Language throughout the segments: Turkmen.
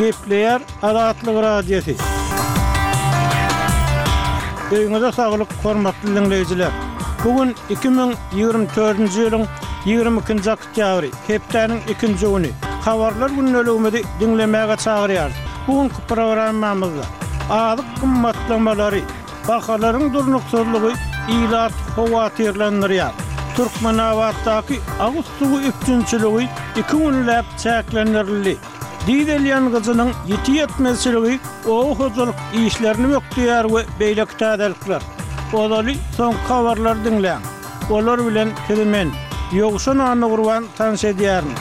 Gepleyer Azatlyk radiosi. Öňüňizde saglyk, hormatly dinleýijiler. Bugün 2024-nji ýylyň 22-nji oktýabry, hepdeniň 2-nji güni. Habarlar günneligini dinlemäge çagyrýar. Bugünkü programmamyzda azyk gymmatlamalary, bahalaryň durnuksuzlygy ýylat howatyrlandyrýar. Türkmenawatdaky agyz suwy üpçünçiligi 2 günläp çäklendirildi. Diýilýän gyzynyň ýetmezçiligi o hojalyk işlerini mökdýär we beýleki täzellikler. Olaly soň habarlar dinleň. Olar bilen kirmen ýogşan any gurban tanış edýärin.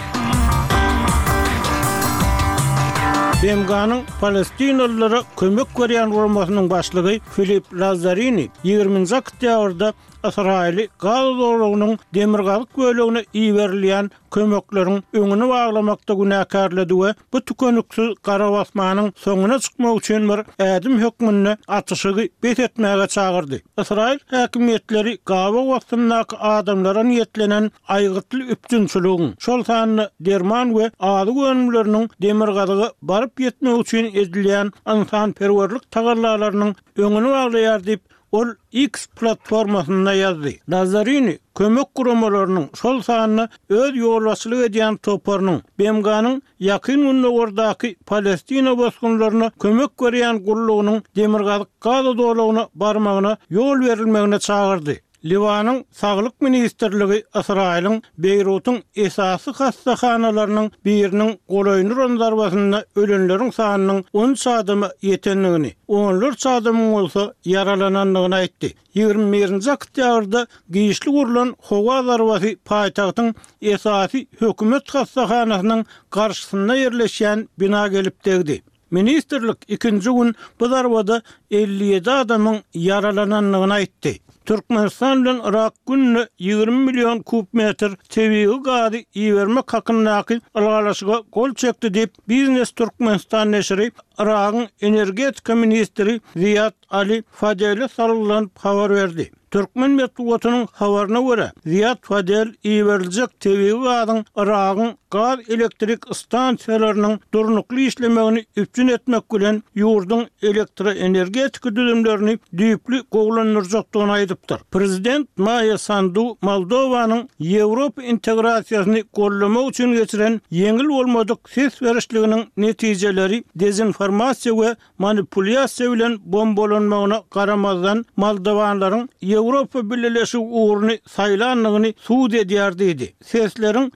BMG'nın Palestinalılara kömek berýän guramasynyň başlygy Filip Lazzarini 20-nji oktýabrda İsraili Gaza dowlatynyň demirgalyk bölegine iýerilýän kömekleriň öňüni baglamakda günäkärledi we bu tükeniksiz gara basmanyň soňuna çykmak üçin bir ädim hökmüni atışygy betetmäge çagyrdy. İsrail häkimetleri Gaza wagtyndaky adamlara niýetlenen aýgytly üpçünçiligiň şol sanyny derman we ady gönümleriniň demirgalygy baryp ýetmek üçin edilýän insanperwerlik tagarlalarynyň öňüni baglaýar diýip ol X platformasynda ýazdy. Nazarini kömek guramalarynyň şol sanyny öz ýolbaşçylyk edýän toparynyň BMG'nın ýakyn günlerdaky Palestina bosgunlaryna kömek berýän gurulugynyň demirgalyk Gaza dowlatyna barmagyna ýol berilmegine çagyrdy. Liwanyň Saglyk Ministrligi Israiliň Beýrutyň esasy hastahanalarynyň biriniň golaýny rondarbasyna ölenleriň sanynyň 10 adamy ýetenligini, 10 adamyň bolsa yaralananlygyny aýtdy. 21-nji oktýabrda giýişli gurulan howa zarbasy paýtagtyň esasy hökümet hastahanasynyň garşysynda ýerleşýän bina gelip degdi. Ministerlik 2-nji gün bu zarbada 57 adamyň yaralananlygyny aýtdy. Türkmenistan bilen Irak günne 20 milyon kubmetr tebii gazy iýermek hakyndaky algalaşyga gol çekdi diýip Biznes Türkmenistan neşri Irak'ın energetika ministri Ziyad Ali Fadeli sarılan habar verdi. Türkmen medeniýetiniň habaryna görä, Ziyad Fadel iýeriljek tebii gazyň Irak'ın gaz elektrik stansiýalarynyň durnukly işlemegini üpçün etmek bilen ýurduň elektroenergetika düzümlerini düýpli gowlandyrjakdygyny aýdypdyr. Prezident Maya Sandu Moldowanyň Ýewropa integrasiýasyny gollamak üçin geçiren yeňil bolmadyk ses berişliginiň netijeleri dezinformasiýa we manipulyasiýa bilen bombalanmagyna garamazdan Moldowanlaryň Ýewropa Birleşigi uğruny saýlanlygyny suud edýär diýdi. Sesleriň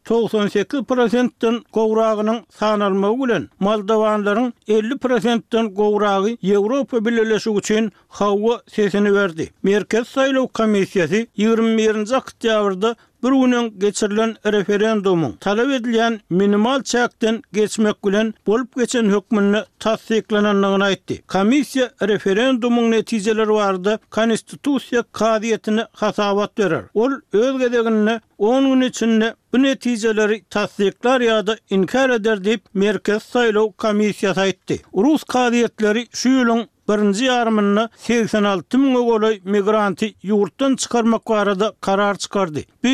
98%-den gowragynyň sanalmagy bilen Moldowanlaryň 50%-den gowragy Ýewropa Birleşigi üçin hawa sesini berdi. Merkez saýlaw komissiýasy 21-nji oktýabrda bir günden geçirilen referendumyň talap edilýän minimal çäkden geçmek bilen bolup geçen hökmüni tasdiklananlygyny aýtdy. Komissiýa referendumyň netijeleri barada konstitusiýa kadiýetini hasabat berer. Ol öz gedegini 10 gün içinde bu netijeleri tasdiklar ýa-da inkar eder diýip Merkez saýlaw komissiýasy aýtdy. Rus kadiýetleri şu ýylyň 1-nji ýarymyna 86 000 golaý migranty ýurtdan çykarmak barada karar çykardy. Bu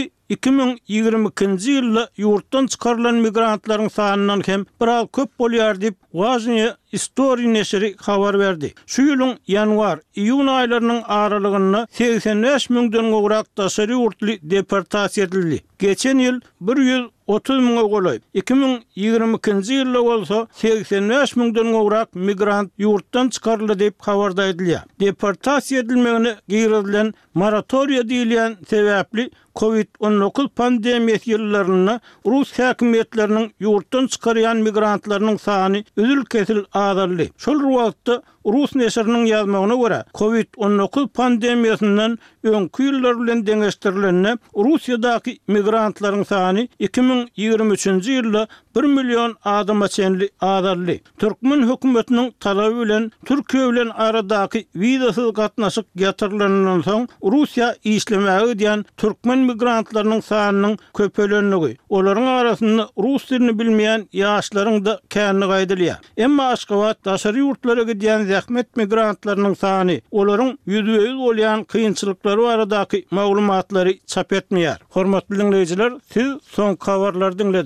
2022-nji ýylda ýurtdan çykarylan migrantlaryň sanynyň hem biraz köp bolýar diýip Washington Story neşri habar berdi. Şu ýylyň ýanwar-iýun aýlarynyň aralygyna 85 000-den gowrak daşary ýurtly deportasiýa edildi. Geçen ýyl 130 000 golaý. 2022-nji ýylda bolsa 85 000-den gowrak migrant ýurtdan çykaryldy diýip habarda edilýär. Deportasiýa edilmegine giýrilen moratoriýa diýilen sebäpli COVID-19 pandemiýasy ýyllaryna Rus häkimetleriniň ýurtdan çykarýan migrantlarynyň sany üzül kesil azaldy. Şol wagtda Rus neşriniň ýazmagyna görä, COVID-19 pandemiýasyndan öňkü ýyllar bilen deňeşdirilenne Russiýadaky migrantlaryň sany 2023-nji ýylda 1 milyon adama çenli azaldy. Türkmen hökümetiniň talaby bilen Türkiýe bilen aradaky wizasyz gatnaşyk ýatyrylandan soň Russiýa işlemäge diýen türkmen migrantlarynyň sanynyň köpelenligi, olaryň arasynda rus dilini bilmeýän ýaşlaryň da känni gaýdylýar. Emma Aşgabat daşary ýurtlara gidýän zähmet migrantlarynyň sany, olaryň ýüzüýüz bolýan kynçylyklary baradaky maglumatlary çap etmeýär. Hormatly dinleýijiler, siz soň habarlary dinlediniz.